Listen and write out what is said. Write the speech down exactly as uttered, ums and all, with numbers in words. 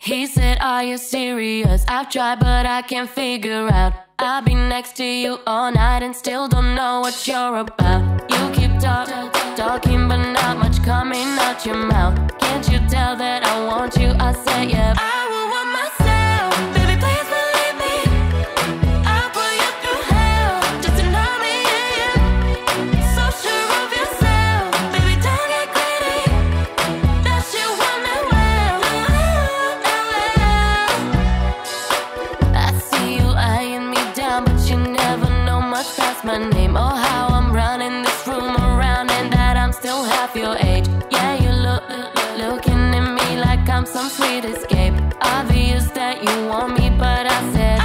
He said, are you serious? I've tried but I can't figure out. I'll be next to you all night and still don't know what you're about. You keep talk, talking but not much coming out your mouth. Can't you tell that I want you? I said yeah, I will want myself. Baby, please believe me, I'll put you through hell just to know me, yeah, yeah. So sure of yourself, baby, don't get greedy. That shit want me well, well. I see you eyeing me down, but you never know much past my name or how I'm running this room around, and that I'm still half your age. Yeah, you look, look looking at me like I'm some sweet escape. Obvious that you want me, but I said